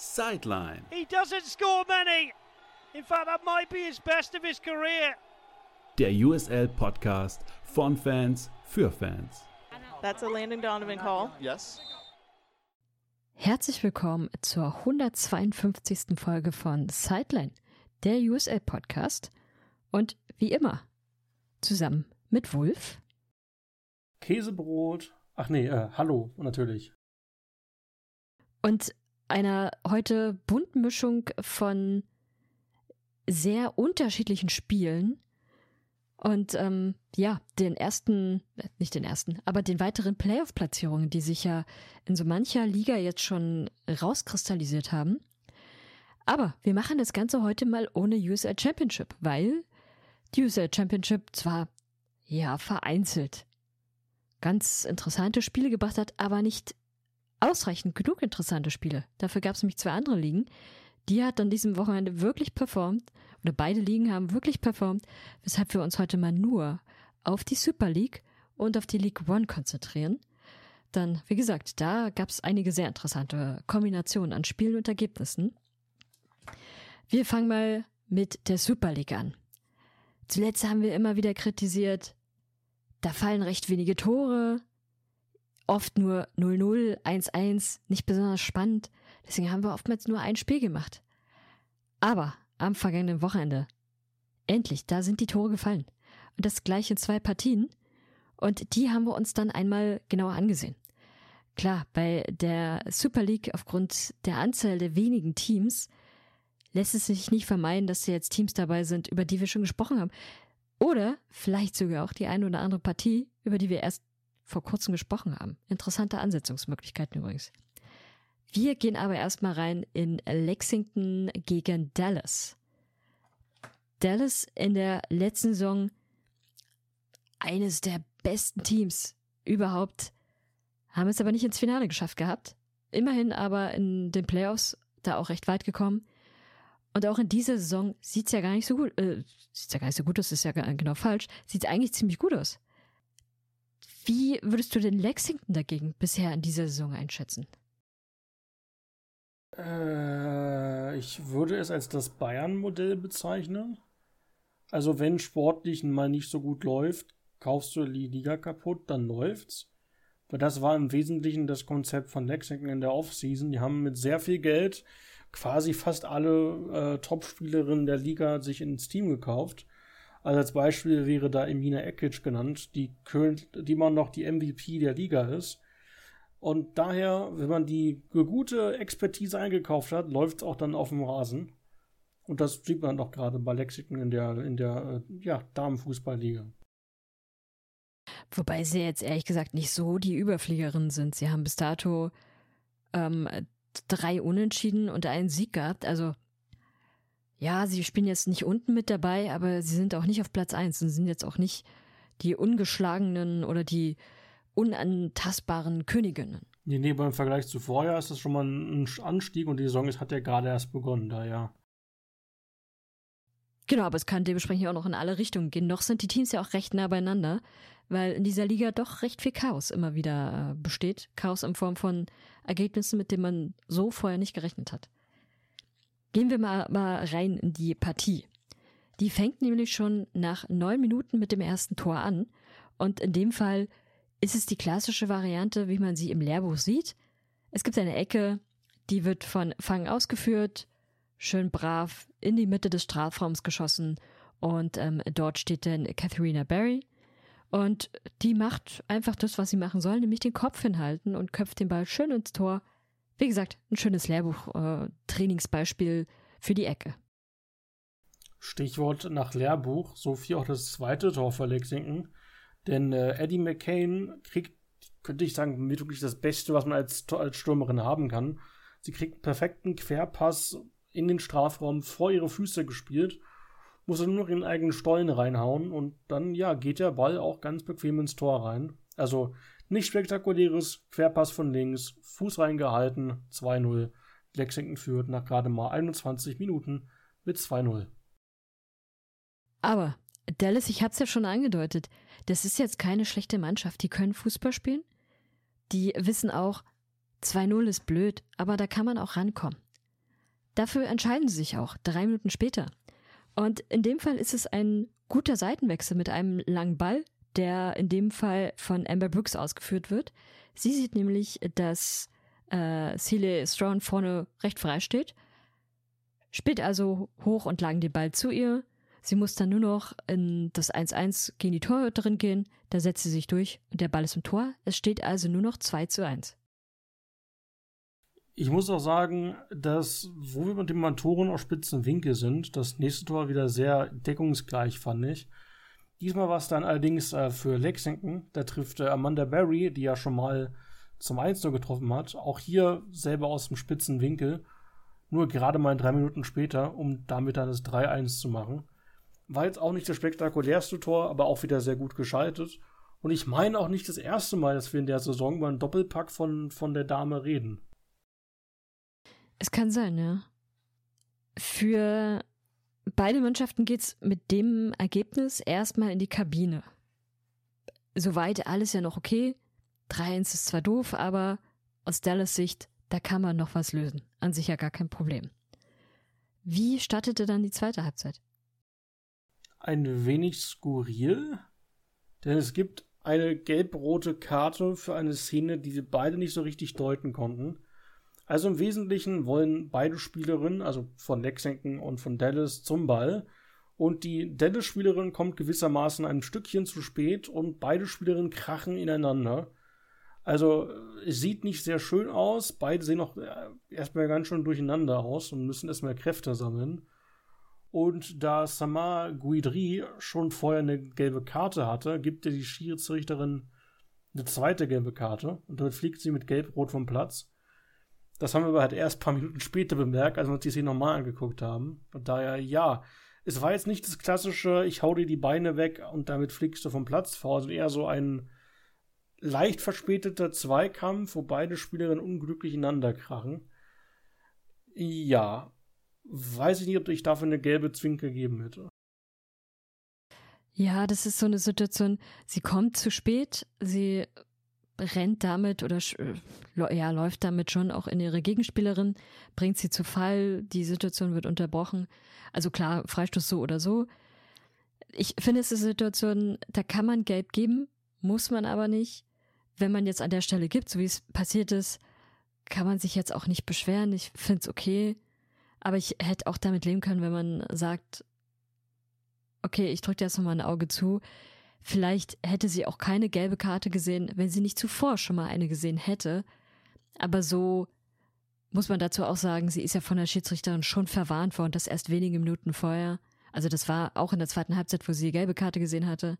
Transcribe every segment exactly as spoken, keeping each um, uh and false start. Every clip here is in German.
Sideline. He doesn't score many. In fact, that might be his best of his career. Der U S L-Podcast von Fans für Fans. That's a Landon Donovan call. Yes. Herzlich willkommen zur hundertzweiundfünfzigsten Folge von Sideline, der U S L-Podcast. Und wie immer, zusammen mit Wulf. Käsebrot. Ach nee, äh, hallo, natürlich. Und einer heute bunten Mischung von sehr unterschiedlichen Spielen und ähm, ja, den ersten, nicht den ersten, aber den weiteren Playoff-Platzierungen, die sich ja in so mancher Liga jetzt schon rauskristallisiert haben. Aber wir machen das Ganze heute mal ohne U S L Championship, weil die U S L Championship zwar ja vereinzelt ganz interessante Spiele gebracht hat, aber nicht ausreichend genug interessante Spiele. Dafür gab es nämlich zwei andere Ligen. Die hat an diesem Wochenende wirklich performt, oder beide Ligen haben wirklich performt, weshalb wir uns heute mal nur auf die Super League und auf die League One konzentrieren. Dann, wie gesagt, da gab es einige sehr interessante Kombinationen an Spielen und Ergebnissen. Wir fangen mal mit der Super League an. Zuletzt haben wir immer wieder kritisiert, da fallen recht wenige Tore, oft nur null null, eins eins, nicht besonders spannend. Deswegen haben wir oftmals nur ein Spiel gemacht. Aber am vergangenen Wochenende, endlich, da sind die Tore gefallen. Und das gleich in zwei Partien. Und die haben wir uns dann einmal genauer angesehen. Klar, bei der Super League aufgrund der Anzahl der wenigen Teams lässt es sich nicht vermeiden, dass da jetzt Teams dabei sind, über die wir schon gesprochen haben. Oder vielleicht sogar auch die eine oder andere Partie, über die wir erst vor kurzem gesprochen haben. Interessante Ansetzungsmöglichkeiten übrigens. Wir gehen aber erstmal rein in Lexington gegen Dallas. Dallas in der letzten Saison eines der besten Teams überhaupt, haben es aber nicht ins Finale geschafft gehabt. Immerhin aber in den Playoffs da auch recht weit gekommen. Und auch in dieser Saison sieht's ja gar nicht so gut, äh, sieht's ja gar nicht so gut aus, ist ja genau falsch, sieht's eigentlich ziemlich gut aus. Wie würdest du den Lexington dagegen bisher in dieser Saison einschätzen? Äh, ich würde es als das Bayern-Modell bezeichnen. Also wenn sportlich mal nicht so gut läuft, kaufst du die Liga kaputt, dann läuft's. Weil das war im Wesentlichen das Konzept von Lexington in der Offseason. Die haben mit sehr viel Geld quasi fast alle äh, Top-Spielerinnen der Liga sich ins Team gekauft. Also als Beispiel wäre da Emina Ekic genannt, die, die immer noch die M V P der Liga ist. Und daher, wenn man die gute Expertise eingekauft hat, läuft es auch dann auf dem Rasen. Und das sieht man doch gerade bei Lexington in der, in der äh, ja, Damenfußballliga. Wobei sie jetzt ehrlich gesagt nicht so die Überfliegerinnen sind. Sie haben bis dato ähm, drei Unentschieden und einen Sieg gehabt. Also ja, sie spielen jetzt nicht unten mit dabei, aber sie sind auch nicht auf Platz eins und sind jetzt auch nicht die ungeschlagenen oder die unantastbaren Königinnen. Nee, nee, beim Vergleich zu vorher ist das schon mal ein Anstieg und die Saison ist, hat ja gerade erst begonnen, daher. Genau, aber es kann dementsprechend auch noch in alle Richtungen gehen. Noch sind die Teams ja auch recht nah beieinander, weil in dieser Liga doch recht viel Chaos immer wieder äh, besteht. Chaos in Form von Ergebnissen, mit denen man so vorher nicht gerechnet hat. Gehen wir mal, mal rein in die Partie. Die fängt nämlich schon nach neun Minuten mit dem ersten Tor an. Und in dem Fall ist es die klassische Variante, wie man sie im Lehrbuch sieht. Es gibt eine Ecke, die wird von Fang ausgeführt, schön brav in die Mitte des Strafraums geschossen. Und ähm, dort steht dann Katharina Barry. Und die macht einfach das, was sie machen soll, nämlich den Kopf hinhalten und köpft den Ball schön ins Tor. Wie gesagt, ein schönes Lehrbuch-Trainingsbeispiel äh, für die Ecke. Stichwort nach Lehrbuch, so viel auch das zweite Tor für Lexington. Denn äh, Eddie McCain kriegt, könnte ich sagen, wirklich das Beste, was man als, als Stürmerin haben kann. Sie kriegt einen perfekten Querpass in den Strafraum vor ihre Füße gespielt, muss nur noch in den eigenen Stollen reinhauen und dann, ja, geht der Ball auch ganz bequem ins Tor rein. Also nicht spektakuläres, Querpass von links, Fuß reingehalten, zwei null. Lexington führt nach gerade mal einundzwanzig Minuten mit zwei null. Aber Dallas, ich hab's ja schon angedeutet, das ist jetzt keine schlechte Mannschaft. Die können Fußball spielen. Die wissen auch, zwei null ist blöd, aber da kann man auch rankommen. Dafür entscheiden sie sich auch, drei Minuten später. Und in dem Fall ist es ein guter Seitenwechsel mit einem langen Ball, der in dem Fall von Amber Brooks ausgeführt wird. Sie sieht nämlich, dass äh, Celia Straughn vorne recht frei steht, spielt also hoch und lang den Ball zu ihr. Sie muss dann nur noch in das eins eins gegen die Torhüterin gehen, da setzt sie sich durch und der Ball ist im Tor. Es steht also nur noch zwei zu eins. Ich muss auch sagen, dass, wo wir mit dem Mantoren auf spitzen Winkel sind, das nächste Tor wieder sehr deckungsgleich, fand ich. Diesmal war es dann allerdings äh, für Lexington. Da trifft äh, Amanda Berry, die ja schon mal zum eins null getroffen hat. Auch hier selber aus dem spitzen Winkel. Nur gerade mal drei Minuten später, um damit dann das drei eins zu machen. War jetzt auch nicht das spektakulärste Tor, aber auch wieder sehr gut geschaltet. Und ich meine auch nicht das erste Mal, dass wir in der Saison über einen Doppelpack von, von der Dame reden. Es kann sein, ja. Für beide Mannschaften geht's mit dem Ergebnis erstmal in die Kabine. Soweit alles ja noch okay. drei eins ist zwar doof, aber aus Dallas Sicht, da kann man noch was lösen. An sich ja gar kein Problem. Wie startete dann die zweite Halbzeit? Ein wenig skurril, denn es gibt eine gelb-rote Karte für eine Szene, die wir beide nicht so richtig deuten konnten. Also im Wesentlichen wollen beide Spielerinnen, also von Lexington und von Dallas, zum Ball. Und die Dallas-Spielerin kommt gewissermaßen ein Stückchen zu spät und beide Spielerinnen krachen ineinander. Also es sieht nicht sehr schön aus. Beide sehen auch erstmal ganz schön durcheinander aus und müssen erstmal Kräfte sammeln. Und da Samar Guidry schon vorher eine gelbe Karte hatte, gibt ihr die Schiedsrichterin eine zweite gelbe Karte. Und damit fliegt sie mit Gelb-Rot vom Platz. Das haben wir aber halt erst ein paar Minuten später bemerkt, als wir uns die Szene nochmal angeguckt haben. Und daher, ja, es war jetzt nicht das klassische, ich hau dir die Beine weg und damit fliegst du vom Platz vor, sondern eher so ein leicht verspäteter Zweikampf, wo beide Spielerinnen unglücklich ineinander krachen. Ja, weiß ich nicht, ob ich dafür eine gelbe Zwinke geben hätte. Ja, das ist so eine Situation, sie kommt zu spät, sie rennt damit oder ja, läuft damit schon auch in ihre Gegenspielerin, bringt sie zu Fall, die Situation wird unterbrochen. Also klar, Freistoß so oder so. Ich finde, es ist eine Situation, da kann man gelb geben, muss man aber nicht. Wenn man jetzt an der Stelle gibt, so wie es passiert ist, kann man sich jetzt auch nicht beschweren. Ich finde es okay. Aber ich hätte auch damit leben können, wenn man sagt, okay, ich drücke dir jetzt nochmal ein Auge zu. Vielleicht hätte sie auch keine gelbe Karte gesehen, wenn sie nicht zuvor schon mal eine gesehen hätte. Aber so muss man dazu auch sagen, sie ist ja von der Schiedsrichterin schon verwarnt worden, das erst wenige Minuten vorher. Also das war auch in der zweiten Halbzeit, wo sie die gelbe Karte gesehen hatte.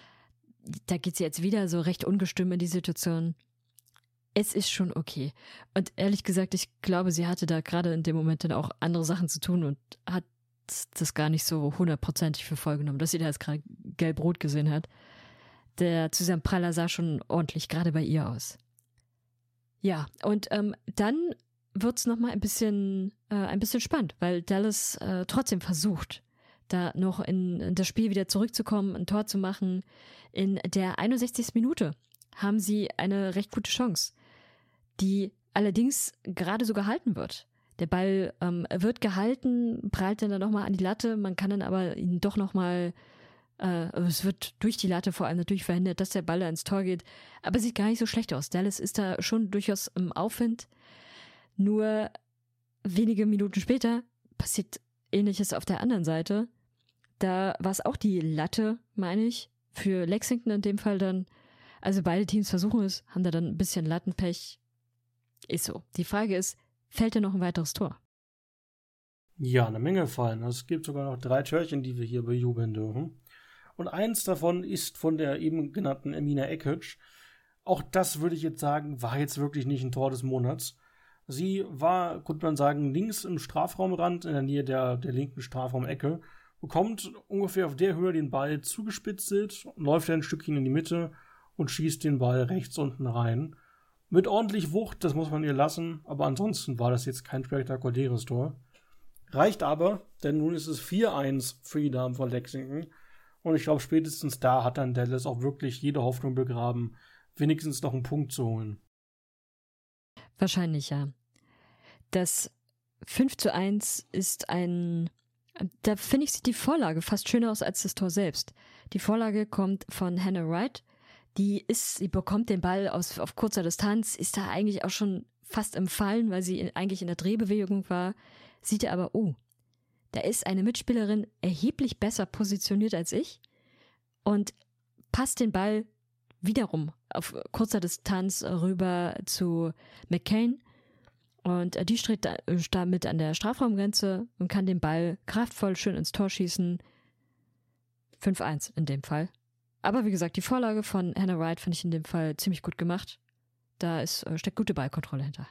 Da geht sie jetzt wieder so recht ungestüm in die Situation. Es ist schon okay. Und ehrlich gesagt, ich glaube, sie hatte da gerade in dem Moment dann auch andere Sachen zu tun und hat das gar nicht so hundertprozentig für voll genommen, dass sie da jetzt gerade gelb-rot gesehen hat. Der Zusammenpraller sah schon ordentlich gerade bei ihr aus. Ja, und ähm, dann wird's nochmal ein bisschen, äh, ein bisschen spannend, weil Dallas äh, trotzdem versucht, da noch in, in das Spiel wieder zurückzukommen, ein Tor zu machen. In der einundsechzigsten Minute haben sie eine recht gute Chance, die allerdings gerade so gehalten wird. Der Ball ähm, wird gehalten, prallt dann nochmal an die Latte, man kann dann aber ihn doch nochmal, äh, es wird durch die Latte vor allem natürlich verhindert, dass der Ball da ins Tor geht, aber sieht gar nicht so schlecht aus. Dallas ist da schon durchaus im Aufwind, nur wenige Minuten später passiert Ähnliches auf der anderen Seite. Da war es auch die Latte, meine ich, für Lexington in dem Fall dann. Also beide Teams versuchen es, haben da dann ein bisschen Lattenpech. Ist so. Die Frage ist, fällt da noch ein weiteres Tor? Ja, eine Menge fallen. Also es gibt sogar noch drei Törchen, die wir hier bejubeln dürfen. Und eins davon ist von der eben genannten Emina Ekic. Auch das würde ich jetzt sagen, war jetzt wirklich nicht ein Tor des Monats. Sie war, könnte man sagen, links im Strafraumrand, in der Nähe der, der linken Strafraumecke, bekommt ungefähr auf der Höhe den Ball zugespitzelt, läuft ein Stückchen in die Mitte und schießt den Ball rechts unten rein. Mit ordentlich Wucht, das muss man ihr lassen, aber ansonsten war das jetzt kein spektakuläres Tor. Reicht aber, denn nun ist es vier eins für die Damen von Lexington und ich glaube, spätestens da hat dann Dallas auch wirklich jede Hoffnung begraben, wenigstens noch einen Punkt zu holen. Wahrscheinlich, ja. Das fünf zu eins ist ein, da finde ich, sieht die Vorlage fast schöner aus als das Tor selbst. Die Vorlage kommt von Hannah Wright. Die ist, sie bekommt den Ball aus, auf kurzer Distanz, ist da eigentlich auch schon fast im Fallen, weil sie in, eigentlich in der Drehbewegung war. Sieht er aber, oh, da ist eine Mitspielerin erheblich besser positioniert als ich und passt den Ball wiederum auf kurzer Distanz rüber zu McCain. Und die steht da, damit an der Strafraumgrenze und kann den Ball kraftvoll schön ins Tor schießen. fünf eins in dem Fall. Aber wie gesagt, die Vorlage von Hannah Wright finde ich in dem Fall ziemlich gut gemacht. Da ist, steckt gute Ballkontrolle hinter.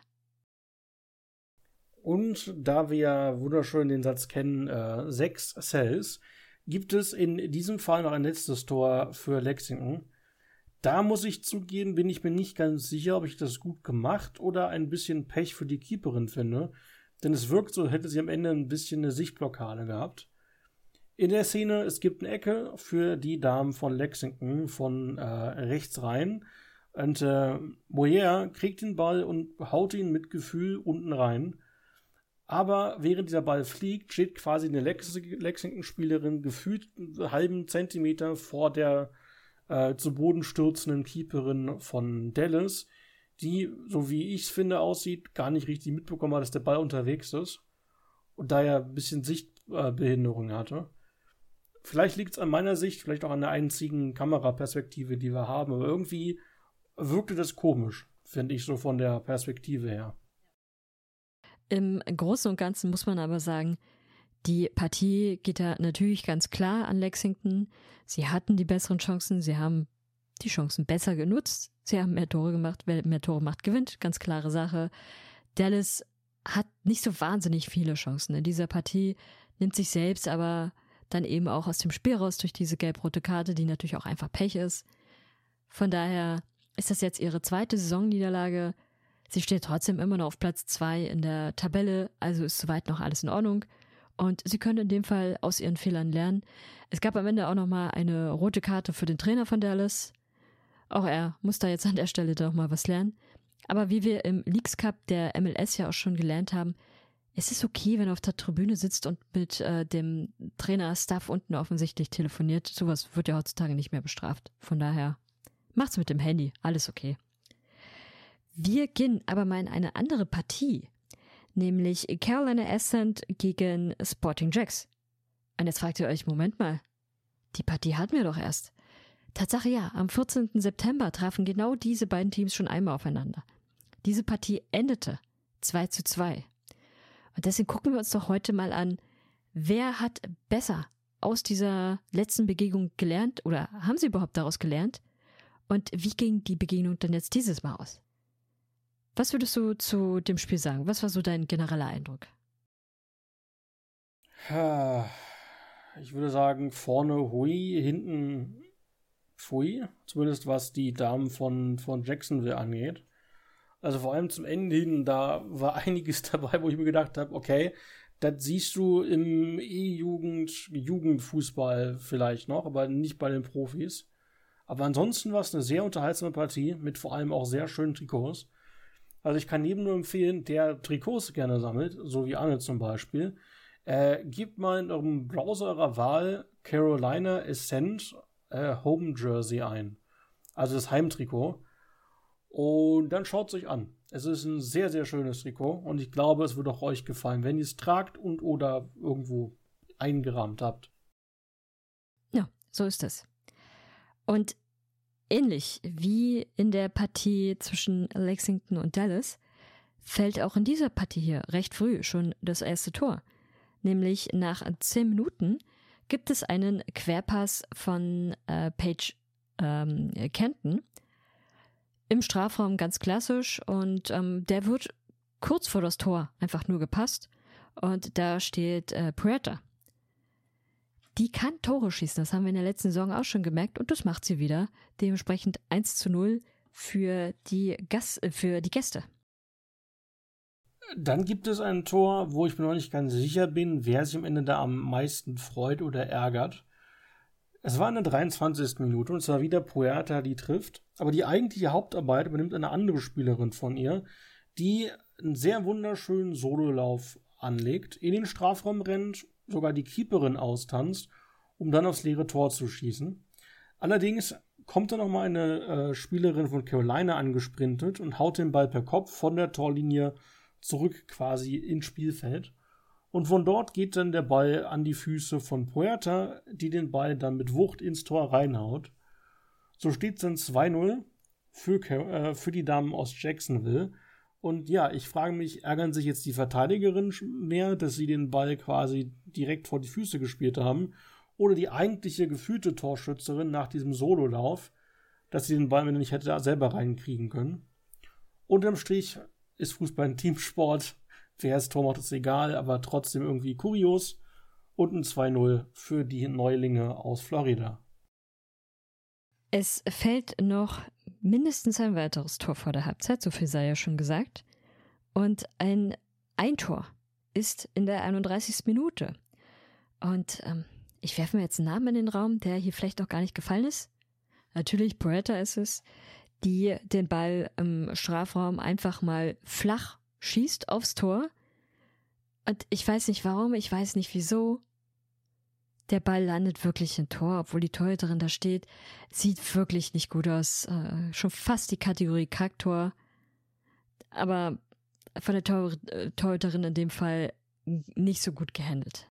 Und da wir ja wunderschön den Satz kennen, äh, sechs Cells, gibt es in diesem Fall noch ein letztes Tor für Lexington. Da muss ich zugeben, bin ich mir nicht ganz sicher, ob ich das gut gemacht oder ein bisschen Pech für die Keeperin finde. Denn es wirkt so, hätte sie am Ende ein bisschen eine Sichtblockade gehabt. In der Szene, es gibt eine Ecke für die Damen von Lexington von äh, rechts rein. Und äh, Moyer kriegt den Ball und haut ihn mit Gefühl unten rein. Aber während dieser Ball fliegt, steht quasi eine Lex- Lexington-Spielerin gefühlt einen halben Zentimeter vor der äh, zu Boden stürzenden Keeperin von Dallas, die, so wie ich es finde, aussieht, gar nicht richtig mitbekommen hat, dass der Ball unterwegs ist und daher ein bisschen Sichtbehinderung hatte. Vielleicht liegt es an meiner Sicht, vielleicht auch an der einzigen Kameraperspektive, die wir haben, aber irgendwie wirkte das komisch, finde ich, so von der Perspektive her. Im Großen und Ganzen muss man aber sagen, die Partie geht da natürlich ganz klar an Lexington. Sie hatten die besseren Chancen, sie haben die Chancen besser genutzt, sie haben mehr Tore gemacht, wer mehr Tore macht, gewinnt, ganz klare Sache. Dallas hat nicht so wahnsinnig viele Chancen in dieser Partie, nimmt sich selbst aber dann eben auch aus dem Spiel raus durch diese gelb-rote Karte, die natürlich auch einfach Pech ist. Von daher ist das jetzt ihre zweite Saisonniederlage. Sie steht trotzdem immer noch auf Platz zwei in der Tabelle, also ist soweit noch alles in Ordnung. Und sie können in dem Fall aus ihren Fehlern lernen. Es gab am Ende auch nochmal eine rote Karte für den Trainer von Dallas. Auch er muss da jetzt an der Stelle doch mal was lernen. Aber wie wir im Leagues Cup der M L S ja auch schon gelernt haben, es ist okay, wenn er auf der Tribüne sitzt und mit äh, dem Trainer-Staff unten offensichtlich telefoniert. Sowas wird ja heutzutage nicht mehr bestraft. Von daher macht's mit dem Handy, alles okay. Wir gehen aber mal in eine andere Partie, nämlich Carolina Ascent gegen Sporting Jacks. Und jetzt fragt ihr euch, Moment mal, die Partie hatten wir doch erst. Tatsache ja, am vierzehnten September trafen genau diese beiden Teams schon einmal aufeinander. Diese Partie endete zwei zu zwei. Und deswegen gucken wir uns doch heute mal an, wer hat besser aus dieser letzten Begegnung gelernt oder haben sie überhaupt daraus gelernt? Und wie ging die Begegnung denn jetzt dieses Mal aus? Was würdest du zu dem Spiel sagen? Was war so dein genereller Eindruck? Ich würde sagen, vorne hui, hinten pfui. Zumindest was die Damen von, von Jacksonville angeht. Also vor allem zum Ende hin, da war einiges dabei, wo ich mir gedacht habe, okay, das siehst du im E-Jugend, Jugendfußball vielleicht noch, aber nicht bei den Profis. Aber ansonsten war es eine sehr unterhaltsame Partie mit vor allem auch sehr schönen Trikots. Also ich kann jedem nur empfehlen, der Trikots gerne sammelt, so wie Arne zum Beispiel, äh, gebt mal in eurem Browser eurer Wahl Carolina Ascent äh, Home Jersey ein. Also das Heimtrikot. Und dann schaut es euch an. Es ist ein sehr, sehr schönes Trikot und ich glaube, es wird auch euch gefallen, wenn ihr es tragt und oder irgendwo eingerahmt habt. Ja, so ist es. Und ähnlich wie in der Partie zwischen Lexington und Dallas fällt auch in dieser Partie hier recht früh schon das erste Tor. Nämlich nach zehn Minuten gibt es einen Querpass von äh, Paige ähm, Kenton im Strafraum, ganz klassisch, und ähm, der wird kurz vor das Tor einfach nur gepasst und da steht äh, Puerta. Die kann Tore schießen, das haben wir in der letzten Saison auch schon gemerkt und das macht sie wieder. Dementsprechend eins zu null für die, Gas- äh, für die Gäste. Dann gibt es ein Tor, wo ich mir noch nicht ganz sicher bin, wer sich am Ende da am meisten freut oder ärgert. Es war in der dreiundzwanzigsten Minute und es war wieder Puerta, die trifft. Aber die eigentliche Hauptarbeit übernimmt eine andere Spielerin von ihr, die einen sehr wunderschönen Sololauf anlegt, in den Strafraum rennt, sogar die Keeperin austanzt, um dann aufs leere Tor zu schießen. Allerdings kommt dann nochmal eine äh, Spielerin von Carolina angesprintet und haut den Ball per Kopf von der Torlinie zurück quasi ins Spielfeld. Und von dort geht dann der Ball an die Füße von Puerta, die den Ball dann mit Wucht ins Tor reinhaut. So steht es dann zwei null für, äh, für die Damen aus Jacksonville. Und ja, ich frage mich, ärgern sich jetzt die Verteidigerinnen mehr, dass sie den Ball quasi direkt vor die Füße gespielt haben? Oder die eigentliche gefühlte Torschützerin nach diesem Sololauf, dass sie den Ball, wenn er nicht hätte, selber reinkriegen können? Unterm Strich ist Fußball ein Teamsport. Wer das Tor macht, ist egal, aber trotzdem irgendwie kurios. Und ein zwei null für die Neulinge aus Florida. Es fällt noch mindestens ein weiteres Tor vor der Halbzeit, so viel sei ja schon gesagt. Und ein Eintor ist in der einunddreißigsten Minute. Und ähm, ich werfe mir jetzt einen Namen in den Raum, der hier vielleicht noch gar nicht gefallen ist. Natürlich, Puerta ist es, die den Ball im Strafraum einfach mal flach schießt aufs Tor. Und ich weiß nicht warum, ich weiß nicht wieso. Der Ball landet wirklich im Tor, obwohl die Torhüterin da steht. Sieht wirklich nicht gut aus. Äh, schon fast die Kategorie Kacktor. Aber von der Tor- äh, Torhüterin in dem Fall nicht so gut gehandelt.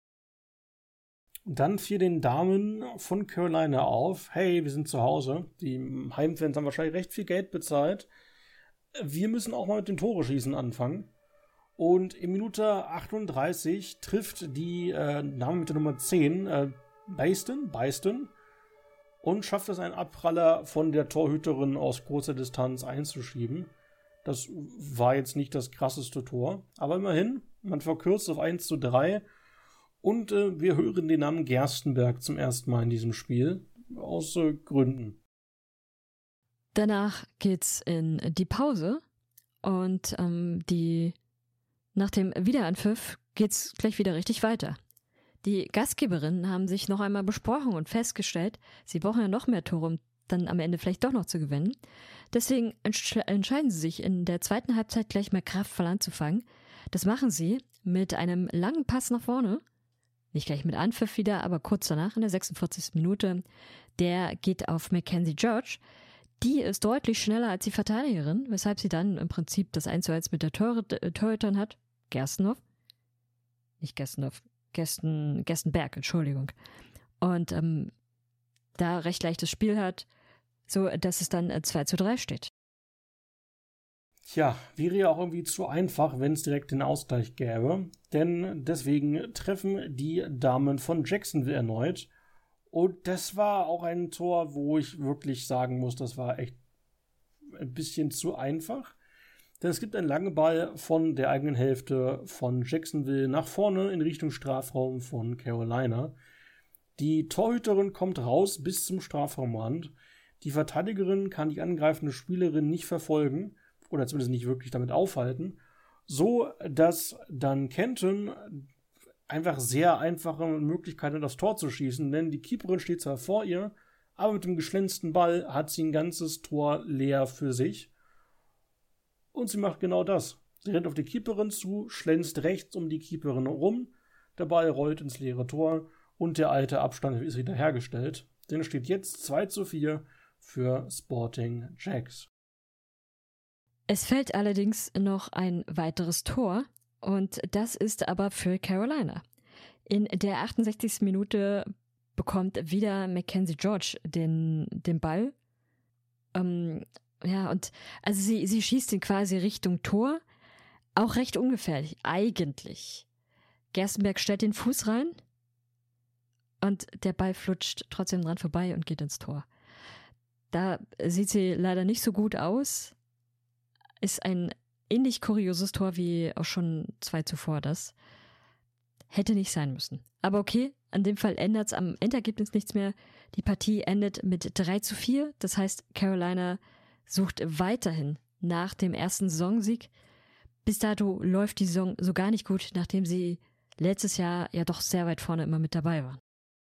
Dann fiel den Damen von Carolina auf, hey, wir sind zu Hause. Die Heimfans haben wahrscheinlich recht viel Geld bezahlt. Wir müssen auch mal mit dem Tore schießen anfangen. Und in Minute achtunddreißig trifft die äh, Dame mit der Nummer zehn, äh, Baston, Baston, und schafft es, einen Abpraller von der Torhüterin aus kurzer Distanz einzuschieben. Das war jetzt nicht das krasseste Tor, aber immerhin, man verkürzt auf eins zu drei und äh, wir hören den Namen Gerstenberg zum ersten Mal in diesem Spiel, aus äh, Gründen. Danach geht's in die Pause und ähm, die nach dem Wiederanpfiff geht's gleich wieder richtig weiter. Die Gastgeberinnen haben sich noch einmal besprochen und festgestellt, sie brauchen ja noch mehr Tore, um dann am Ende vielleicht doch noch zu gewinnen. Deswegen entsch- entscheiden sie sich, in der zweiten Halbzeit gleich mehr kraftvoll anzufangen. Das machen sie mit einem langen Pass nach vorne. Nicht gleich mit Anpfiff wieder, aber kurz danach, in der sechsundvierzigsten Minute. Der geht auf Mackenzie George. Die ist deutlich schneller als die Verteidigerin, weshalb sie dann im Prinzip das eins zu eins mit der Tor- Torhüterin hat. Gerstenhoff? Nicht Gerstenhoff. Gersten, Gerstenberg, Entschuldigung. Und ähm, da recht leichtes Spiel hat, so dass es dann zwei zu drei steht. Tja, wäre ja auch irgendwie zu einfach, wenn es direkt den Ausgleich gäbe. Denn deswegen treffen die Damen von Jacksonville erneut. Und das war auch ein Tor, wo ich wirklich sagen muss, das war echt ein bisschen zu einfach. Denn es gibt einen langen Ball von der eigenen Hälfte von Jacksonville nach vorne in Richtung Strafraum von Carolina. Die Torhüterin kommt raus bis zum Strafraumrand. Die Verteidigerin kann die angreifende Spielerin nicht verfolgen oder zumindest nicht wirklich damit aufhalten, so dass dann Kenton einfach sehr einfache Möglichkeiten hat, das Tor zu schießen, denn die Keeperin steht zwar vor ihr, aber mit dem geschlänzten Ball hat sie ein ganzes Tor leer für sich. Und sie macht genau das. Sie rennt auf die Keeperin zu, schlänzt rechts um die Keeperin rum, der Ball rollt ins leere Tor und der alte Abstand ist wiederhergestellt. Denn es steht jetzt zwei zu vier für Sporting Jacks. Es fällt allerdings noch ein weiteres Tor und das ist aber für Carolina. In der achtundsechzigsten Minute bekommt wieder Mackenzie George den, den Ball. Ähm, ja, und also sie, sie schießt ihn quasi Richtung Tor. Auch recht ungefährlich, eigentlich. Gerstenberg stellt den Fuß rein und der Ball flutscht trotzdem dran vorbei und geht ins Tor. Da sieht sie leider nicht so gut aus. Ist ein ähnlich kurioses Tor wie auch schon zwei zuvor das. Hätte nicht sein müssen. Aber okay, an dem Fall ändert es am Endergebnis nichts mehr. Die Partie endet mit drei zu vier. Das heißt, Carolina sucht weiterhin nach dem ersten Saisonsieg. Bis dato läuft die Saison so gar nicht gut, nachdem sie letztes Jahr ja doch sehr weit vorne immer mit dabei waren.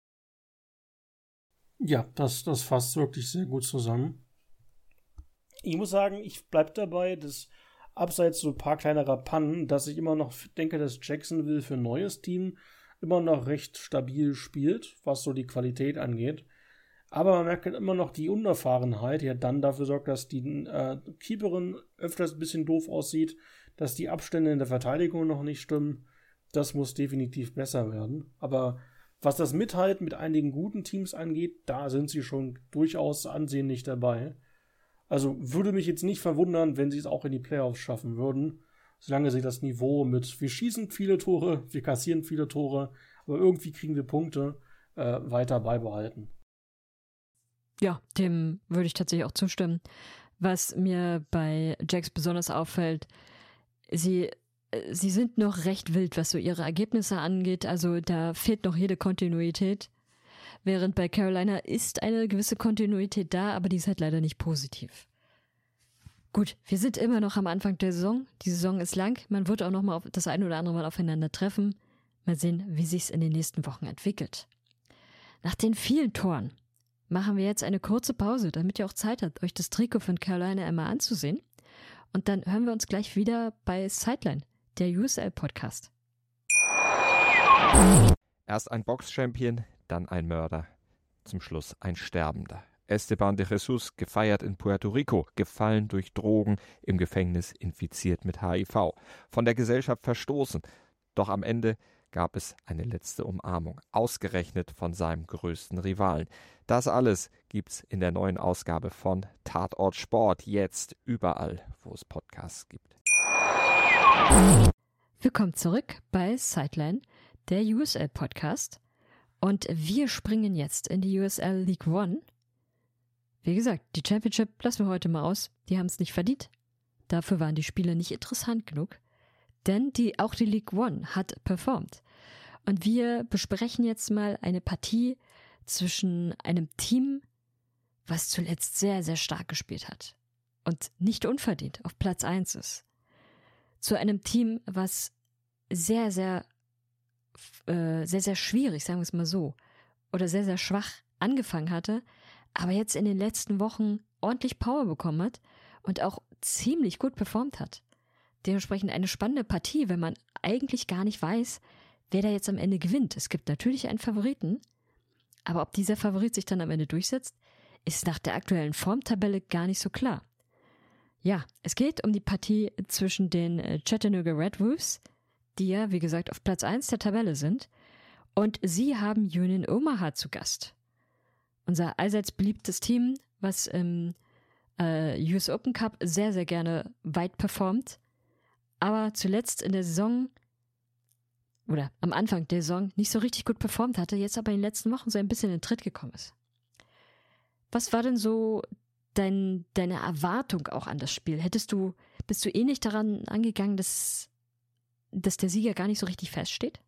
Ja, das, das fasst wirklich sehr gut zusammen. Ich muss sagen, ich bleibe dabei, dass abseits so ein paar kleinerer Pannen, dass ich immer noch denke, dass Jacksonville für ein neues Team immer noch recht stabil spielt, was so die Qualität angeht. Aber man merkt halt immer noch die Unerfahrenheit, die ja dann dafür sorgt, dass die äh, Keeperin öfters ein bisschen doof aussieht, dass die Abstände in der Verteidigung noch nicht stimmen. Das muss definitiv besser werden. Aber was das Mithalten mit einigen guten Teams angeht, da sind sie schon durchaus ansehnlich dabei. Also würde mich jetzt nicht verwundern, wenn sie es auch in die Playoffs schaffen würden, solange sie das Niveau mit wir schießen viele Tore, wir kassieren viele Tore, aber irgendwie kriegen wir Punkte äh, weiter beibehalten. Ja, dem würde ich tatsächlich auch zustimmen. Was mir bei Jags besonders auffällt, sie, sie sind noch recht wild, was so ihre Ergebnisse angeht. Also da fehlt noch jede Kontinuität. Während bei Carolina ist eine gewisse Kontinuität da, aber die ist halt leider nicht positiv. Gut, wir sind immer noch am Anfang der Saison. Die Saison ist lang. Man wird auch noch mal auf das eine oder andere Mal aufeinander treffen. Mal sehen, wie sich's in den nächsten Wochen entwickelt. Nach den vielen Toren machen wir jetzt eine kurze Pause, damit ihr auch Zeit habt, euch das Trikot von Carolina einmal anzusehen. Und dann hören wir uns gleich wieder bei Sideline, der U S L-Podcast. Erst ein Box-Champion, dann ein Mörder, zum Schluss ein Sterbender. Esteban de Jesus, gefeiert in Puerto Rico, gefallen durch Drogen, im Gefängnis infiziert mit H I V, von der Gesellschaft verstoßen. Doch am Ende gab es eine letzte Umarmung, ausgerechnet von seinem größten Rivalen. Das alles gibt's in der neuen Ausgabe von Tatort Sport, jetzt überall, wo es Podcasts gibt. Willkommen zurück bei Sideline, der U S L-Podcast. Und wir springen jetzt in die U S L League One. Wie gesagt, die Championship lassen wir heute mal aus. Die haben es nicht verdient. Dafür waren die Spiele nicht interessant genug. Denn die, auch die League One hat performt. Und wir besprechen jetzt mal eine Partie zwischen einem Team, was zuletzt sehr, sehr stark gespielt hat und nicht unverdient auf Platz eins ist, zu einem Team, was sehr, sehr, äh, sehr, sehr schwierig, sagen wir es mal so, oder sehr, sehr schwach angefangen hatte, aber jetzt in den letzten Wochen ordentlich Power bekommen hat und auch ziemlich gut performt hat. Dementsprechend eine spannende Partie, wenn man eigentlich gar nicht weiß, wer da jetzt am Ende gewinnt. Es gibt natürlich einen Favoriten, aber ob dieser Favorit sich dann am Ende durchsetzt, ist nach der aktuellen Formtabelle gar nicht so klar. Ja, es geht um die Partie zwischen den Chattanooga Red Wolves, die ja, wie gesagt, auf Platz eins der Tabelle sind, und sie haben Union Omaha zu Gast. Unser allseits beliebtes Team, was im äh, U S Open Cup sehr, sehr gerne weit performt, aber zuletzt in der Saison oder am Anfang der Saison nicht so richtig gut performt hatte, jetzt aber in den letzten Wochen so ein bisschen in den Tritt gekommen ist. Was war denn so dein, deine Erwartung auch an das Spiel? Hättest du, bist du ähnlich daran angegangen, dass, dass der Sieger gar nicht so richtig feststeht?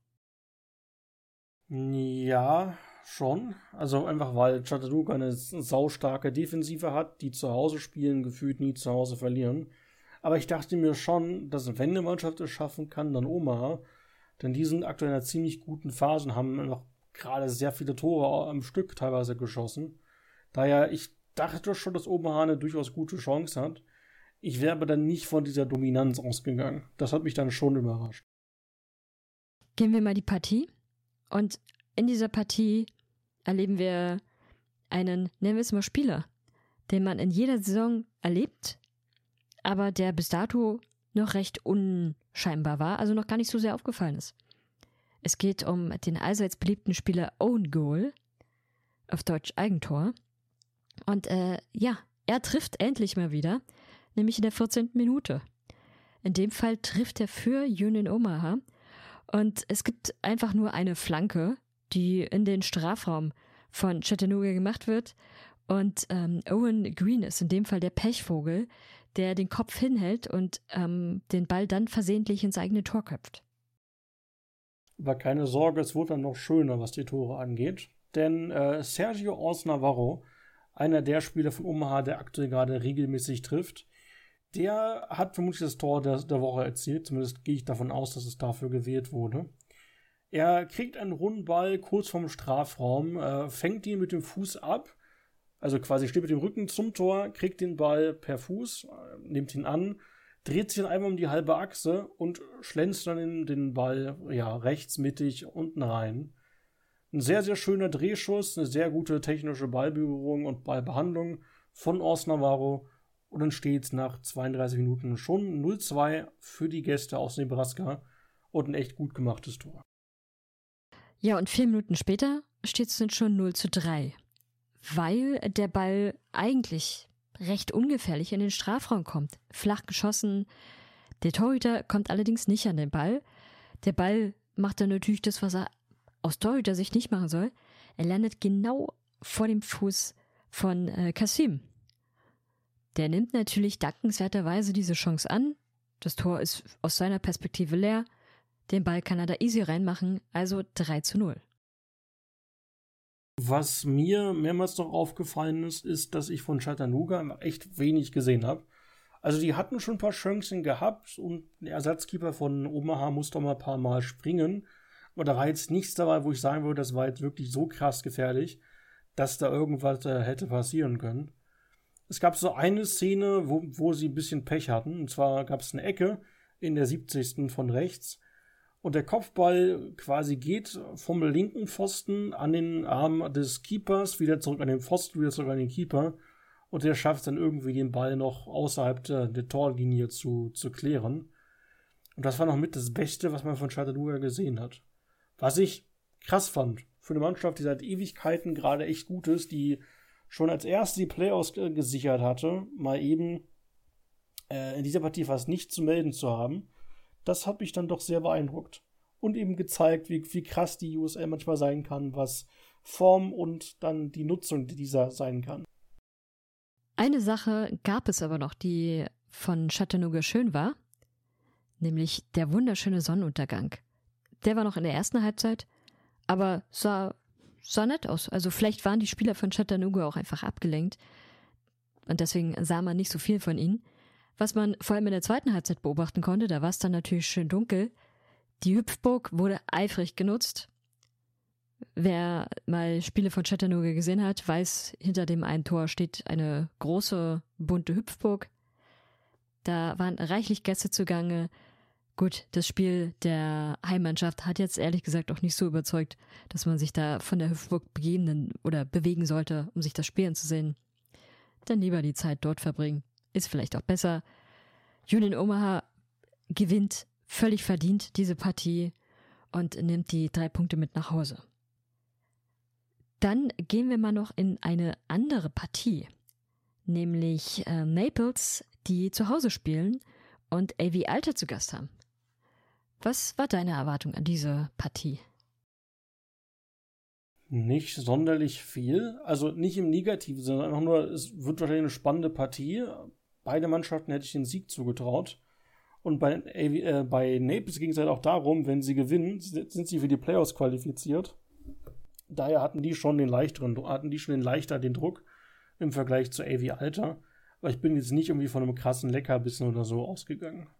Ja, schon. Also einfach, weil Chattanooga eine saustarke Defensive hat, die zu Hause spielen, gefühlt nie zu Hause verlieren. Aber ich dachte mir schon, dass wenn eine Mannschaft es schaffen kann, dann Omaha. Denn die sind aktuell in einer ziemlich guten Phase und haben noch gerade sehr viele Tore am Stück teilweise geschossen. Daher, ich dachte schon, dass Omaha eine durchaus gute Chance hat. Ich wäre aber dann nicht von dieser Dominanz ausgegangen. Das hat mich dann schon überrascht. Gehen wir mal die Partie. Und in dieser Partie erleben wir einen, nennen wir es mal Spieler, den man in jeder Saison erlebt, aber der bis dato noch recht unscheinbar war, also noch gar nicht so sehr aufgefallen ist. Es geht um den allseits beliebten Spieler Own Goal, auf Deutsch Eigentor. Und äh, ja, er trifft endlich mal wieder, nämlich in der vierzehnten Minute. In dem Fall trifft er für Union Omaha und es gibt einfach nur eine Flanke, die in den Strafraum von Chattanooga gemacht wird und ähm, Owen Green ist in dem Fall der Pechvogel, der den Kopf hinhält und ähm, den Ball dann versehentlich ins eigene Tor köpft. Aber keine Sorge, es wird dann noch schöner, was die Tore angeht. Denn äh, Sergio Ors Navarro, einer der Spieler von Omaha, der aktuell gerade regelmäßig trifft, der hat vermutlich das Tor der, der Woche erzielt. Zumindest gehe ich davon aus, dass es dafür gewählt wurde. Er kriegt einen runden Ball kurz vorm Strafraum, äh, fängt ihn mit dem Fuß ab, also quasi steht mit dem Rücken zum Tor, kriegt den Ball per Fuß, äh, nimmt ihn an, dreht sich dann einmal um die halbe Achse und schlänzt dann in den Ball ja, rechts, mittig, unten rein. Ein sehr, sehr schöner Drehschuss, eine sehr gute technische Ballberührung und Ballbehandlung von Urs Navarro. Und dann steht es nach zweiunddreißig Minuten schon null zwei für die Gäste aus Nebraska und ein echt gut gemachtes Tor. Ja, und vier Minuten später steht es dann schon null zu drei, weil der Ball eigentlich recht ungefährlich in den Strafraum kommt. Flach geschossen, der Torhüter kommt allerdings nicht an den Ball. Der Ball macht dann natürlich das, was er aus Torhüter-Sicht nicht machen soll. Er landet genau vor dem Fuß von äh, Kasim. Der nimmt natürlich dankenswerterweise diese Chance an. Das Tor ist aus seiner Perspektive leer. Den Ball kann er da easy reinmachen, also drei zu null. Was mir mehrmals noch aufgefallen ist, ist, dass ich von Chattanooga echt wenig gesehen habe. Also die hatten schon ein paar Chancen gehabt und der Ersatzkeeper von Omaha musste auch mal ein paar Mal springen. Aber da war jetzt nichts dabei, wo ich sagen würde, das war jetzt wirklich so krass gefährlich, dass da irgendwas äh, hätte passieren können. Es gab so eine Szene, wo, wo sie ein bisschen Pech hatten. Und zwar gab es eine Ecke in der siebzigsten von rechts. Und der Kopfball quasi geht vom linken Pfosten an den Arm des Keepers, wieder zurück an den Pfosten, wieder zurück an den Keeper. Und der schafft dann irgendwie den Ball noch außerhalb der, der Torlinie zu, zu klären. Und das war noch mit das Beste, was man von Chattanooga gesehen hat. Was ich krass fand, für eine Mannschaft, die seit Ewigkeiten gerade echt gut ist, die schon als erste die Playoffs g- gesichert hatte, mal eben äh, in dieser Partie fast nichts zu melden zu haben, das hat mich dann doch sehr beeindruckt. Und eben gezeigt, wie, wie krass die U S L manchmal sein kann, was Form und dann die Nutzung dieser sein kann. Eine Sache gab es aber noch, die von Chattanooga schön war, nämlich der wunderschöne Sonnenuntergang. Der war noch in der ersten Halbzeit, aber sah, sah nett aus. Also vielleicht waren die Spieler von Chattanooga auch einfach abgelenkt und deswegen sah man nicht so viel von ihnen. Was man vor allem in der zweiten Halbzeit beobachten konnte, da war es dann natürlich schön dunkel. Die Hüpfburg wurde eifrig genutzt. Wer mal Spiele von Chattanooga gesehen hat, weiß, hinter dem einen Tor steht eine große, bunte Hüpfburg. Da waren reichlich Gäste zugange. Gut, das Spiel der Heimmannschaft hat jetzt ehrlich gesagt auch nicht so überzeugt, dass man sich da von der Hüpfburg begeben oder bewegen sollte, um sich das Spiel anzusehen. Dann lieber die Zeit dort verbringen. Ist vielleicht auch besser. Union Omaha gewinnt völlig verdient diese Partie und nimmt die drei Punkte mit nach Hause. Dann gehen wir mal noch in eine andere Partie, nämlich äh, Naples, die zu Hause spielen und A V Alta zu Gast haben. Was war deine Erwartung an diese Partie? Nicht sonderlich viel, also nicht im Negativen, sondern einfach nur, es wird wahrscheinlich eine spannende Partie. Beide Mannschaften hätte ich den Sieg zugetraut. Und bei, äh, bei Naples ging es halt auch darum, wenn sie gewinnen, sind sie für die Playoffs qualifiziert. Daher hatten die schon den leichteren, hatten die schon den leichter den Druck im Vergleich zu A V Alta. Aber ich bin jetzt nicht irgendwie von einem krassen Leckerbissen oder so ausgegangen.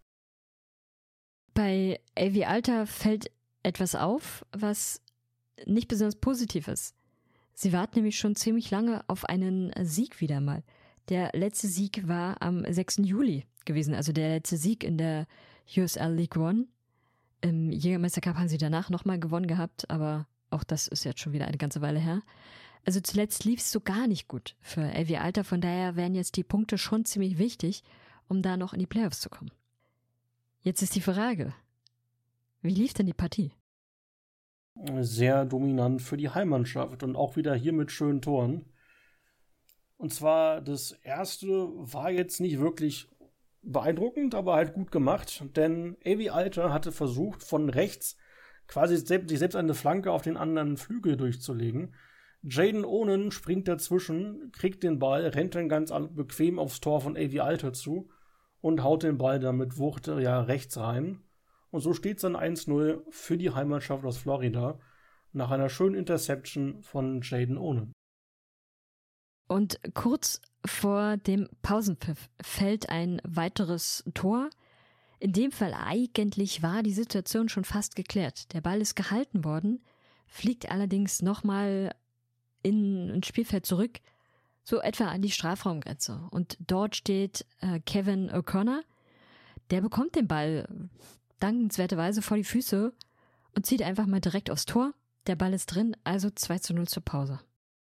Bei A V Alta fällt etwas auf, was nicht besonders positiv ist. Sie warten nämlich schon ziemlich lange auf einen Sieg wieder mal. Der letzte Sieg war am sechsten Juli gewesen, also der letzte Sieg in der U S L League One. Im Jägermeister Cup haben sie danach nochmal gewonnen gehabt, aber auch das ist jetzt schon wieder eine ganze Weile her. Also zuletzt lief es so gar nicht gut für A V Alta, von daher wären jetzt die Punkte schon ziemlich wichtig, um da noch in die Playoffs zu kommen. Jetzt ist die Frage, wie lief denn die Partie? Sehr dominant für die Heimmannschaft und auch wieder hier mit schönen Toren. Und zwar das erste war jetzt nicht wirklich beeindruckend, aber halt gut gemacht, denn A V Alta hatte versucht, von rechts quasi selbst, sich selbst eine Flanke auf den anderen Flügel durchzulegen. Jaden Onen springt dazwischen, kriegt den Ball, rennt dann ganz bequem aufs Tor von A V Alta zu und haut den Ball dann mit Wucht ja, rechts rein. Und so steht es dann eins null für die Heimmannschaft aus Florida nach einer schönen Interception von Jaden Onen. Und kurz vor dem Pausenpfiff fällt ein weiteres Tor. In dem Fall eigentlich war die Situation schon fast geklärt. Der Ball ist gehalten worden, fliegt allerdings nochmal in ein Spielfeld zurück, so etwa an die Strafraumgrenze. Und dort steht äh, Kevin O'Connor. der bekommt den Ball dankenswerterweise vor die Füße und zieht einfach mal direkt aufs Tor. Der Ball ist drin, also zwei zu null zur Pause.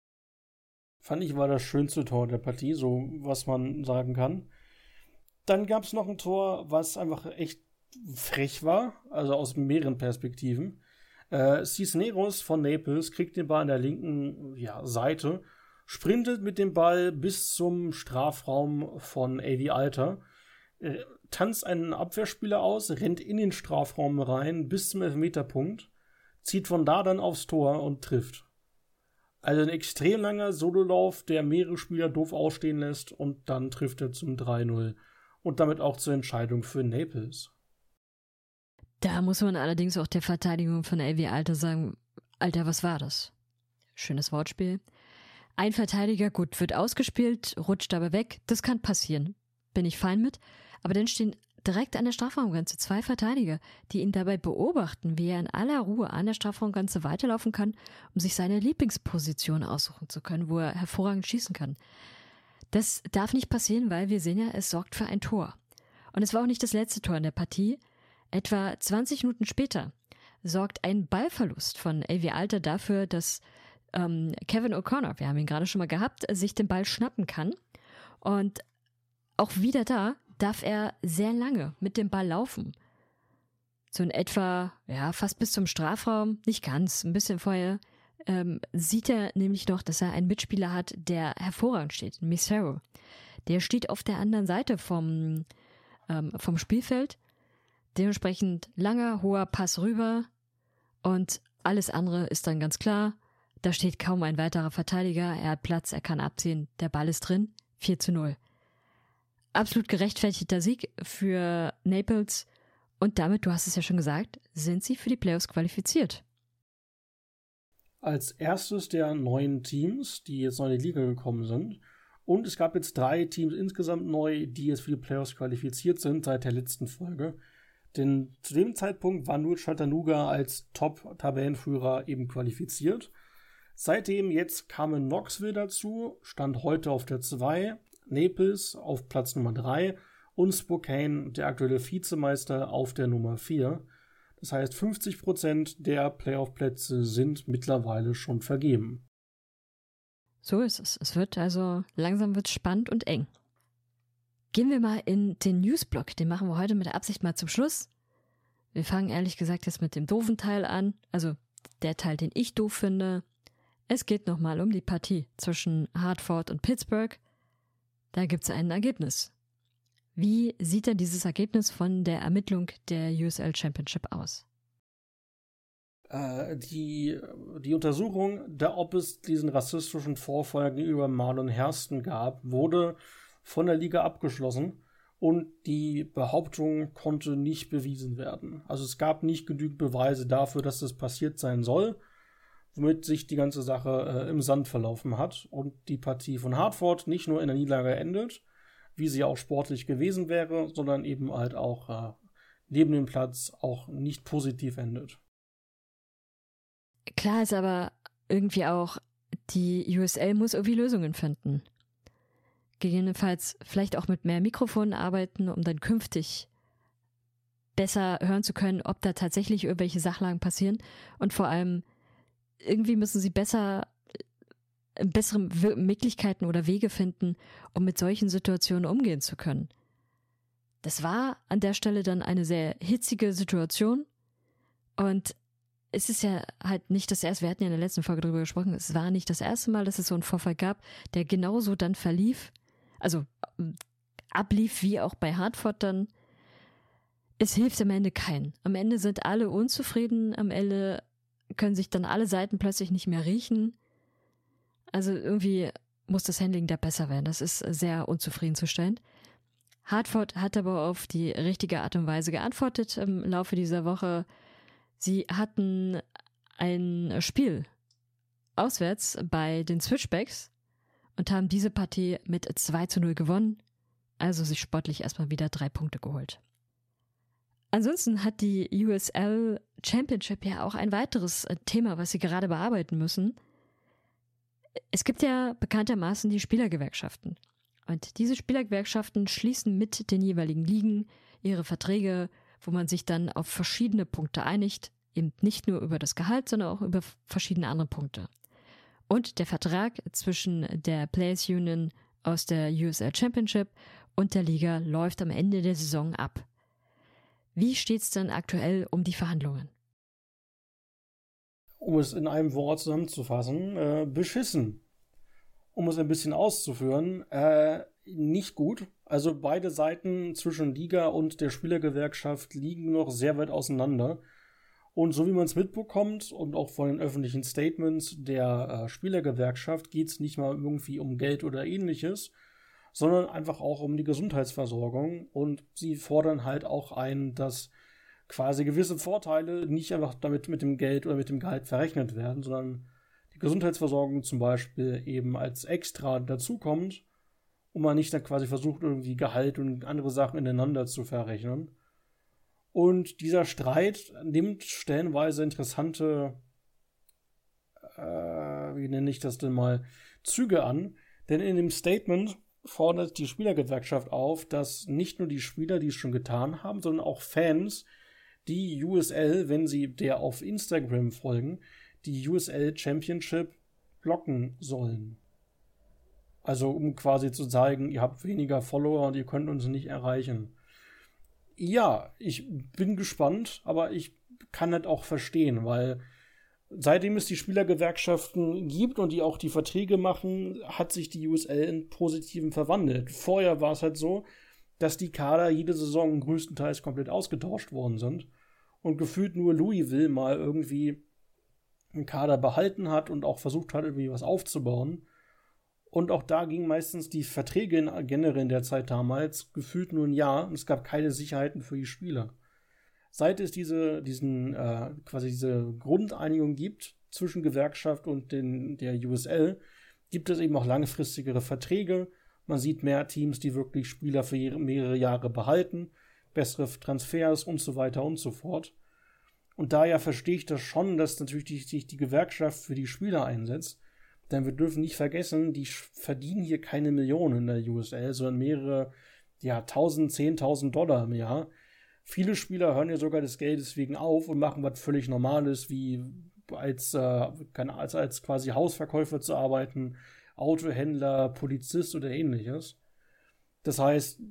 Fand ich, war das schönste Tor der Partie, so was man sagen kann. Dann gab es noch ein Tor, was einfach echt frech war, also aus mehreren Perspektiven. Äh, Cisneros von Naples kriegt den Ball an der linken ja, Seite, sprintet mit dem Ball bis zum Strafraum von Avi Alter, äh, tanzt einen Abwehrspieler aus, rennt in den Strafraum rein bis zum Elfmeterpunkt, zieht von da dann aufs Tor und trifft. Also ein extrem langer Sololauf, der mehrere Spieler doof ausstehen lässt und dann trifft er zum drei null und damit auch zur Entscheidung für Naples. Da muss man allerdings auch der Verteidigung von Avi Alter sagen, Alter, was war das? Schönes Wortspiel. Ein Verteidiger, gut, wird ausgespielt, rutscht aber weg, das kann passieren, bin ich fein mit, aber dann stehen direkt an der Strafraumgrenze zwei Verteidiger, die ihn dabei beobachten, wie er in aller Ruhe an der Strafraumgrenze weiterlaufen kann, um sich seine Lieblingsposition aussuchen zu können, wo er hervorragend schießen kann. Das darf nicht passieren, weil wir sehen ja, es sorgt für ein Tor. Und es war auch nicht das letzte Tor in der Partie. Etwa zwanzig Minuten später sorgt ein Ballverlust von Avi Alter dafür, dass ähm, Kevin O'Connor, wir haben ihn gerade schon mal gehabt, sich den Ball schnappen kann. Und auch wieder da darf er sehr lange mit dem Ball laufen. So in etwa, ja, fast bis zum Strafraum, nicht ganz, ein bisschen vorher, ähm, sieht er nämlich noch, dass er einen Mitspieler hat, der hervorragend steht, Misero. Der steht auf der anderen Seite vom, ähm, vom Spielfeld, dementsprechend langer, hoher Pass rüber und alles andere ist dann ganz klar. Da steht kaum ein weiterer Verteidiger, er hat Platz, er kann abziehen, der Ball ist drin, vier zu null. Absolut gerechtfertigter Sieg für Naples und damit, du hast es ja schon gesagt, sind sie für die Playoffs qualifiziert. Als erstes der neuen Teams, die jetzt neu in die Liga gekommen sind, und es gab jetzt drei Teams insgesamt neu, die jetzt für die Playoffs qualifiziert sind seit der letzten Folge. Denn zu dem Zeitpunkt war nur Chattanooga als Top-Tabellenführer eben qualifiziert. Seitdem jetzt kamen Knoxville dazu, stand heute auf der zwei, Naples auf Platz Nummer drei und Spokane, der aktuelle Vizemeister, auf der Nummer vier. Das heißt, fünfzig Prozent der Playoff-Plätze sind mittlerweile schon vergeben. So ist es. Es wird also, langsam wird spannend und eng. Gehen wir mal in den Newsblock. Den machen wir heute mit der Absicht mal zum Schluss. Wir fangen ehrlich gesagt jetzt mit dem doofen Teil an. Also der Teil, den ich doof finde. Es geht nochmal um die Partie zwischen Hartford und Pittsburgh. Da gibt es ein Ergebnis. Wie sieht denn dieses Ergebnis von der Ermittlung der U S L Championship aus? Äh, die, die Untersuchung, da ob es diesen rassistischen Vorfall gegenüber Marlon Hairston gab, wurde von der Liga abgeschlossen und die Behauptung konnte nicht bewiesen werden. Also es gab nicht genügend Beweise dafür, dass das passiert sein soll, womit sich die ganze Sache äh, im Sand verlaufen hat und die Partie von Hartford nicht nur in der Niederlage endet, wie sie auch sportlich gewesen wäre, sondern eben halt auch äh, neben dem Platz auch nicht positiv endet. Klar ist aber irgendwie auch, die U S L muss irgendwie Lösungen finden. Gegebenenfalls vielleicht auch mit mehr Mikrofonen arbeiten, um dann künftig besser hören zu können, ob da tatsächlich irgendwelche Sachlagen passieren. Und vor allem, irgendwie müssen sie besser, bessere Möglichkeiten oder Wege finden, um mit solchen Situationen umgehen zu können. Das war an der Stelle dann eine sehr hitzige Situation. Und es ist ja halt nicht das erste, wir hatten ja in der letzten Folge darüber gesprochen, es war nicht das erste Mal, dass es so einen Vorfall gab, der genauso dann verlief, also ablief wie auch bei Hartford dann. Es hilft am Ende keinen. Am Ende sind alle unzufrieden, am Ende können sich dann alle Seiten plötzlich nicht mehr riechen. Also irgendwie muss das Handling da besser werden. Das ist sehr unzufriedenstellend. Hartford hat aber auf die richtige Art und Weise geantwortet im Laufe dieser Woche. Sie hatten ein Spiel auswärts bei den Switchbacks und haben diese Partie mit zwei zu null gewonnen, also sich sportlich erstmal wieder drei Punkte geholt. Ansonsten hat die U S L Championship ja auch ein weiteres Thema, was sie gerade bearbeiten müssen. Es gibt ja bekanntermaßen die Spielergewerkschaften. Und diese Spielergewerkschaften schließen mit den jeweiligen Ligen ihre Verträge, wo man sich dann auf verschiedene Punkte einigt, eben nicht nur über das Gehalt, sondern auch über verschiedene andere Punkte. Und der Vertrag zwischen der Players Union aus der U S L Championship und der Liga läuft am Ende der Saison ab. Wie steht's denn aktuell um die Verhandlungen? Um es in einem Wort zusammenzufassen, äh, beschissen. Um es ein bisschen auszuführen, äh, nicht gut. Also beide Seiten zwischen Liga und der Spielergewerkschaft liegen noch sehr weit auseinander. Und so wie man es mitbekommt und auch von den öffentlichen Statements der äh, Spielergewerkschaft geht es nicht mal irgendwie um Geld oder ähnliches, sondern einfach auch um die Gesundheitsversorgung. Und sie fordern halt auch ein, dass quasi gewisse Vorteile nicht einfach damit mit dem Geld oder mit dem Gehalt verrechnet werden, sondern die Gesundheitsversorgung zum Beispiel eben als extra dazukommt und man nicht dann quasi versucht, irgendwie Gehalt und andere Sachen ineinander zu verrechnen. Und dieser Streit nimmt stellenweise interessante, äh, wie nenne ich das denn mal, Züge an. Denn in dem Statement fordert die Spielergewerkschaft auf, dass nicht nur die Spieler, die es schon getan haben, sondern auch Fans die U S L, wenn sie der auf Instagram folgen, die U S L Championship blocken sollen. Also um quasi zu zeigen, ihr habt weniger Follower und ihr könnt uns nicht erreichen. Ja, ich bin gespannt, aber ich kann das auch verstehen, weil seitdem es die Spielergewerkschaften gibt und die auch die Verträge machen, hat sich die U S L in Positiven verwandelt. Vorher war es halt so, dass die Kader jede Saison größtenteils komplett ausgetauscht worden sind und gefühlt nur Louisville mal irgendwie einen Kader behalten hat und auch versucht hat, irgendwie was aufzubauen. Und auch da gingen meistens die Verträge in, generell in der Zeit damals gefühlt nur ein Jahr und es gab keine Sicherheiten für die Spieler. Seit es diese, diesen, äh, quasi diese Grundeinigung gibt zwischen Gewerkschaft und den, der U S L, gibt es eben auch langfristigere Verträge. Man sieht mehr Teams, die wirklich Spieler für mehrere Jahre behalten, bessere Transfers und so weiter und so fort. Und daher verstehe ich das schon, dass natürlich sich die Gewerkschaft für die Spieler einsetzt. Denn wir dürfen nicht vergessen, die verdienen hier keine Millionen in der U S L, sondern mehrere, ja, tausend, zehntausend Dollar im Jahr. Viele Spieler hören ja sogar des Geldes wegen auf und machen was völlig Normales, wie als, äh, als, als quasi Hausverkäufer zu arbeiten, Autohändler, Polizist oder ähnliches. Das heißt,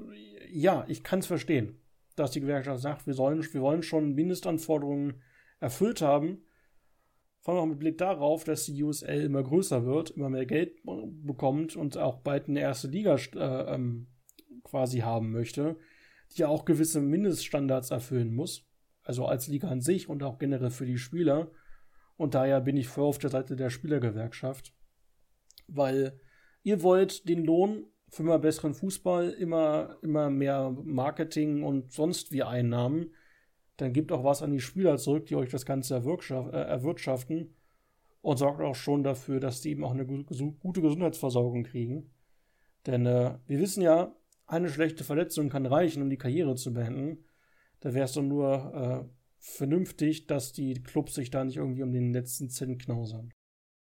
ja, ich kann es verstehen, dass die Gewerkschaft sagt, wir, sollen, wir wollen schon Mindestanforderungen erfüllt haben. Vor allem auch mit Blick darauf, dass die U S L immer größer wird, immer mehr Geld bekommt und auch bald eine erste Liga äh, ähm, quasi haben möchte, die ja auch gewisse Mindeststandards erfüllen muss. Also als Liga an sich und auch generell für die Spieler. Und daher bin ich voll auf der Seite der Spielergewerkschaft. Weil ihr wollt den Lohn für immer besseren Fußball, immer, immer mehr Marketing und sonst wie Einnahmen. Dann gebt auch was an die Spieler zurück, die euch das Ganze erwirtschaften und sorgt auch schon dafür, dass die eben auch eine gute Gesundheitsversorgung kriegen. Denn äh, wir wissen ja, eine schlechte Verletzung kann reichen, um die Karriere zu beenden. Da wäre es doch nur äh, vernünftig, dass die Clubs sich da nicht irgendwie um den letzten Cent knausern.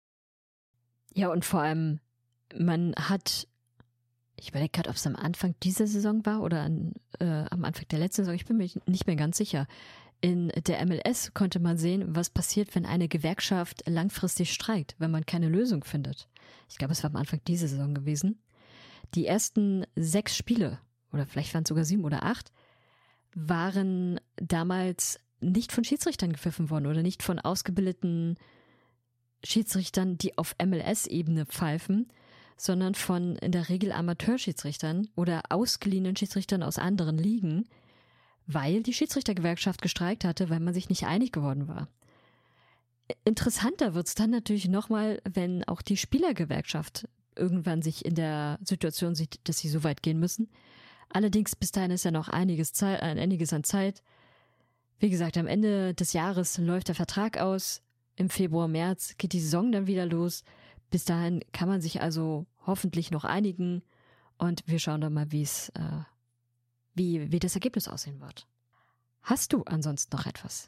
Ja, und vor allem, man hat, ich überlege gerade, ob es am Anfang dieser Saison war oder an, äh, am Anfang der letzten Saison, ich bin mir nicht mehr ganz sicher. In der M L S konnte man sehen, was passiert, wenn eine Gewerkschaft langfristig streikt, wenn man keine Lösung findet. Ich glaube, es war am Anfang dieser Saison gewesen. Die ersten sechs Spiele, oder vielleicht waren es sogar sieben oder acht, waren damals nicht von Schiedsrichtern gepfiffen worden oder nicht von ausgebildeten Schiedsrichtern, die auf M L S-Ebene pfeifen, sondern von in der Regel Amateurschiedsrichtern oder ausgeliehenen Schiedsrichtern aus anderen Ligen, weil die Schiedsrichtergewerkschaft gestreikt hatte, weil man sich nicht einig geworden war. Interessanter wird es dann natürlich nochmal, wenn auch die Spielergewerkschaft irgendwann sich in der Situation sieht, dass sie so weit gehen müssen. Allerdings bis dahin ist ja noch einiges, Zeit, einiges an Zeit. Wie gesagt, am Ende des Jahres läuft der Vertrag aus. Im Februar, März geht die Saison dann wieder los. Bis dahin kann man sich also hoffentlich noch einigen und wir schauen dann mal, wie es, äh, wie, wie das Ergebnis aussehen wird. Hast du ansonsten noch etwas?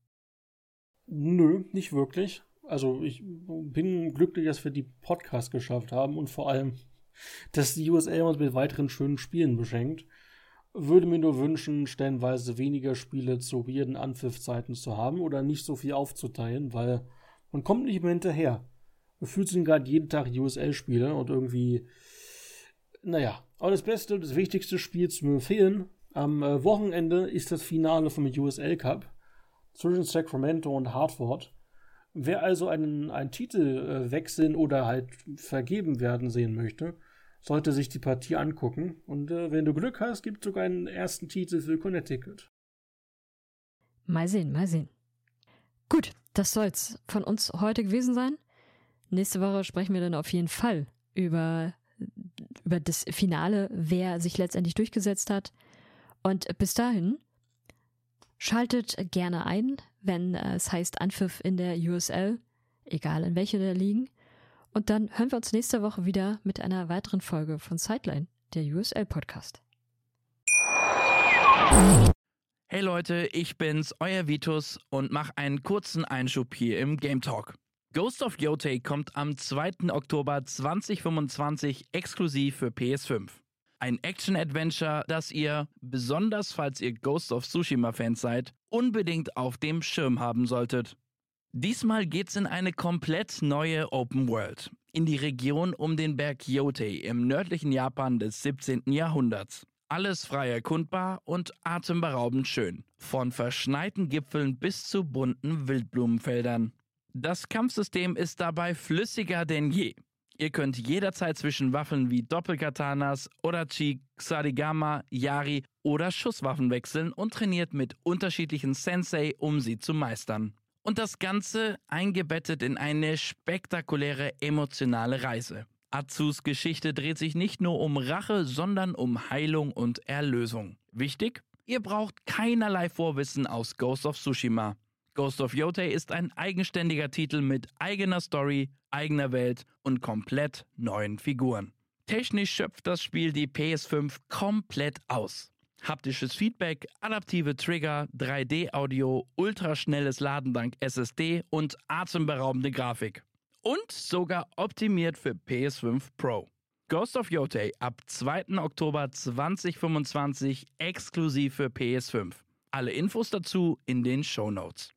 Nö, nicht wirklich. Also ich bin glücklich, dass wir die Podcast geschafft haben und vor allem, dass die U S L uns mit weiteren schönen Spielen beschenkt. würde mir nur wünschen, stellenweise weniger Spiele zu weirden Anpfiffzeiten zu haben oder nicht so viel aufzuteilen, weil man kommt nicht mehr hinterher. Gefühlt sind gerade jeden Tag U S L-Spiele und irgendwie, naja, aber das beste, das wichtigste Spiel zu empfehlen, am äh, Wochenende ist das Finale vom U S L Cup zwischen Sacramento und Hartford. Wer also einen, einen Titel äh, wechseln oder halt vergeben werden sehen möchte, sollte sich die Partie angucken. Und äh, wenn du Glück hast, gibt es sogar einen ersten Titel für Connecticut. Mal sehen, mal sehen. Gut, das soll's von uns heute gewesen sein. Nächste Woche sprechen wir dann auf jeden Fall über, über das Finale, wer sich letztendlich durchgesetzt hat. Und bis dahin, schaltet gerne ein, wenn äh, es heißt Anpfiff in der U S L, egal in welche der liegen. Und dann hören wir uns nächste Woche wieder mit einer weiteren Folge von Sideline, der U S L-Podcast. Hey Leute, ich bin's, euer Vitus und mach einen kurzen Einschub hier im Game Talk. Ghost of Yotei kommt am zweiten Oktober zweitausendfünfundzwanzig exklusiv für P S fünf. Ein Action-Adventure, das ihr, besonders falls ihr Ghost of Tsushima-Fans seid, unbedingt auf dem Schirm haben solltet. Diesmal geht's in eine komplett neue Open World, in die Region um den Berg Yotei im nördlichen Japan des siebzehnten Jahrhunderts. Alles frei erkundbar und atemberaubend schön, von verschneiten Gipfeln bis zu bunten Wildblumenfeldern. Das Kampfsystem ist dabei flüssiger denn je. Ihr könnt jederzeit zwischen Waffen wie Doppelkatanas, Odachi, Ksarigama, Yari oder Schusswaffen wechseln und trainiert mit unterschiedlichen Sensei, um sie zu meistern. Und das Ganze eingebettet in eine spektakuläre emotionale Reise. Atsus Geschichte dreht sich nicht nur um Rache, sondern um Heilung und Erlösung. Wichtig? Ihr braucht keinerlei Vorwissen aus Ghost of Tsushima. Ghost of Yotei ist ein eigenständiger Titel mit eigener Story, eigener Welt und komplett neuen Figuren. Technisch schöpft das Spiel die P S fünf komplett aus. Haptisches Feedback, adaptive Trigger, drei D Audio, ultraschnelles Laden dank S S D und atemberaubende Grafik. Und sogar optimiert für P S fünf Pro. Ghost of Yotei ab zweiten Oktober zweitausendfünfundzwanzig exklusiv für P S fünf. Alle Infos dazu in den Shownotes.